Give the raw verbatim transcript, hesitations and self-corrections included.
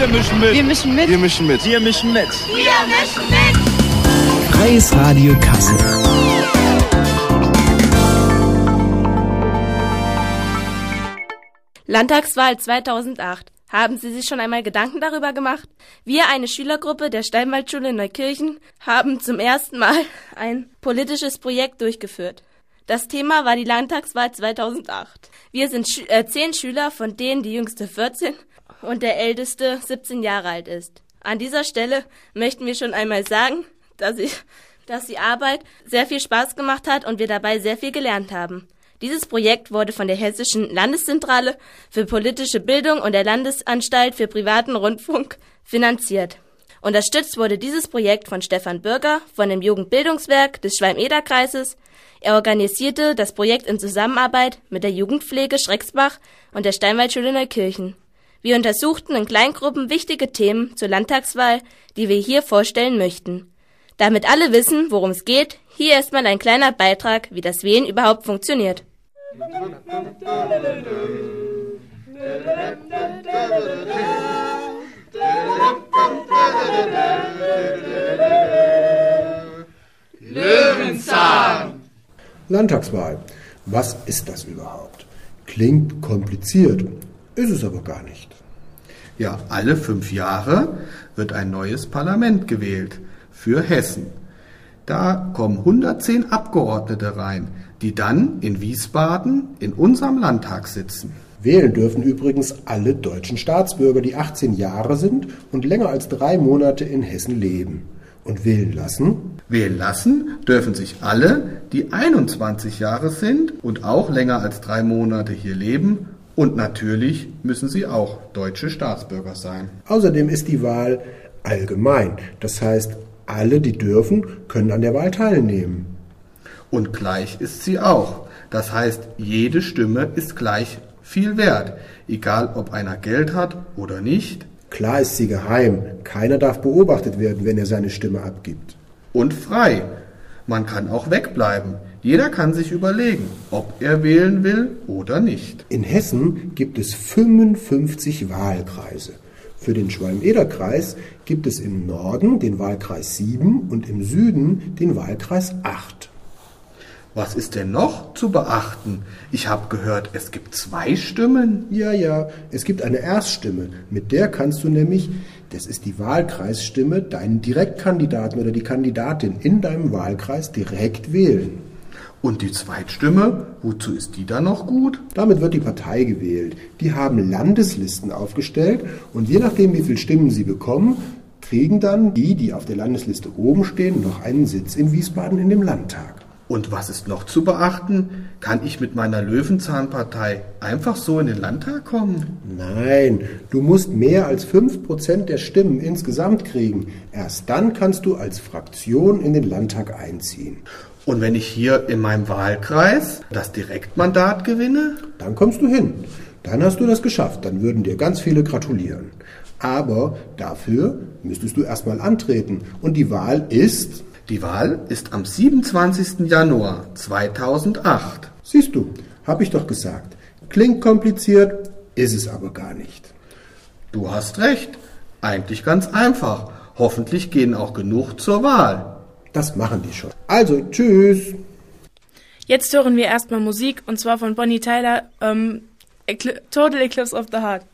Wir mischen mit. Wir mischen mit. Wir mischen mit. Wir mischen mit. Wir mischen mit. Freies Radio Kassel. Landtagswahl zweitausendacht. Haben Sie sich schon einmal Gedanken darüber gemacht? Wir, eine Schülergruppe der Steinwaldschule in Neukirchen, haben zum ersten Mal ein politisches Projekt durchgeführt. Das Thema war die Landtagswahl zweitausendacht. Wir sind Schü- äh, zehn Schüler, von denen die jüngste vierzehn und der älteste siebzehn Jahre alt ist. An dieser Stelle möchten wir schon einmal sagen, dass, ich, dass die Arbeit sehr viel Spaß gemacht hat und wir dabei sehr viel gelernt haben. Dieses Projekt wurde von der Hessischen Landeszentrale für politische Bildung und der Landesanstalt für privaten Rundfunk finanziert. Unterstützt wurde dieses Projekt von Stefan Bürger von dem Jugendbildungswerk des Schwalm-Eder-Kreises. Er organisierte das Projekt in Zusammenarbeit mit der Jugendpflege Schrecksbach und der Steinwaldschule Neukirchen. Wir untersuchten in Kleingruppen wichtige Themen zur Landtagswahl, die wir hier vorstellen möchten. Damit alle wissen, worum es geht, hier erstmal ein kleiner Beitrag, wie das Wählen überhaupt funktioniert. Löwenzahn. Landtagswahl. Was ist das überhaupt? Klingt kompliziert, ist es aber gar nicht. Ja, alle fünf Jahre wird ein neues Parlament gewählt für Hessen. Da kommen hundertzehn Abgeordnete rein, die dann in Wiesbaden in unserem Landtag sitzen. Wählen dürfen übrigens alle deutschen Staatsbürger, die achtzehn Jahre sind und länger als drei Monate in Hessen leben. Und wählen lassen? Wählen lassen dürfen sich alle, die einundzwanzig Jahre sind und auch länger als drei Monate hier leben. Und natürlich müssen sie auch deutsche Staatsbürger sein. Außerdem ist die Wahl allgemein. Das heißt, alle, die dürfen, können an der Wahl teilnehmen. Und gleich ist sie auch. Das heißt, jede Stimme ist gleich viel wert, egal ob einer Geld hat oder nicht. Klar ist sie geheim. Keiner darf beobachtet werden, wenn er seine Stimme abgibt. Und frei. Man kann auch wegbleiben. Jeder kann sich überlegen, ob er wählen will oder nicht. In Hessen gibt es fünfundfünfzig Wahlkreise. Für den Schwalm-Eder-Kreis gibt es im Norden den Wahlkreis sieben und im Süden den Wahlkreis acht. Was ist denn noch zu beachten? Ich habe gehört, es gibt zwei Stimmen. Ja, ja, es gibt eine Erststimme. Mit der kannst du nämlich, das ist die Wahlkreisstimme, deinen Direktkandidaten oder die Kandidatin in deinem Wahlkreis direkt wählen. Und die Zweitstimme, wozu ist die dann noch gut? Damit wird die Partei gewählt. Die haben Landeslisten aufgestellt und je nachdem, wie viele Stimmen sie bekommen, kriegen dann die, die auf der Landesliste oben stehen, noch einen Sitz in Wiesbaden in dem Landtag. Und was ist noch zu beachten? Kann ich mit meiner Löwenzahnpartei einfach so in den Landtag kommen? Nein, du musst mehr als fünf Prozent der Stimmen insgesamt kriegen. Erst dann kannst du als Fraktion in den Landtag einziehen. Und wenn ich hier in meinem Wahlkreis das Direktmandat gewinne? Dann kommst du hin. Dann hast du das geschafft. Dann würden dir ganz viele gratulieren. Aber dafür müsstest du erstmal antreten. Und die Wahl ist... Die Wahl ist am siebenundzwanzigsten Januar zweitausendacht. Siehst du, hab ich doch gesagt. Klingt kompliziert, ist es aber gar nicht. Du hast recht. Eigentlich ganz einfach. Hoffentlich gehen auch genug zur Wahl. Das machen die schon. Also, tschüss. Jetzt hören wir erstmal Musik, und zwar von Bonnie Tyler, ähm, Ecl- Total Eclipse of the Heart.